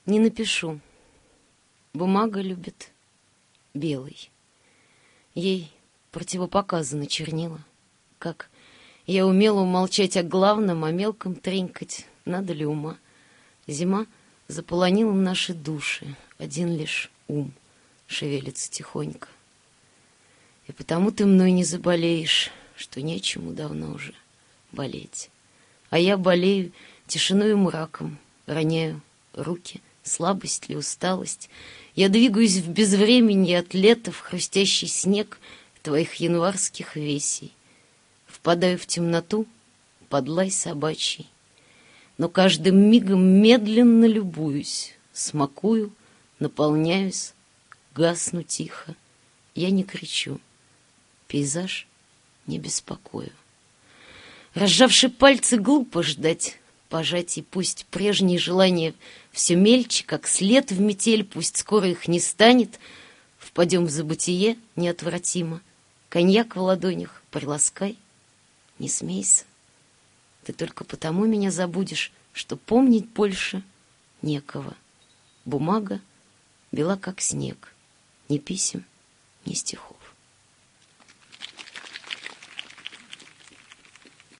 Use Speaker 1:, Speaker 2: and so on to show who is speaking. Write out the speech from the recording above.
Speaker 1: Не напишу. Бумага любит белый. Ей противопоказано чернила. Как я умела умолчать о главном, о мелком тренькать, надо ли ума. Зима заполонила наши души, один лишь ум шевелится тихонько. И потому ты мной не заболеешь, что нечему давно уже болеть. А я болею тишиной и мраком, роняю руки, слабость ли, усталость. Я двигаюсь в безвременье от лета в хрустящий снег твоих январских весей. Впадаю в темноту под лай собачий, но каждым мигом медленно любуюсь, смакую, наполняюсь, гасну тихо. Я не кричу, пейзаж не беспокою. Разжавши пальцы, глупо ждать пожатий, пусть прежние желания все мельче, как след в метель, пусть скоро их не станет, впадем в забытие неотвратимо. Коньяк в ладонях приласкай, не смейся. Ты только потому меня забудешь, что помнить больше некого. Бумага бела, как снег, ни писем, ни стихов.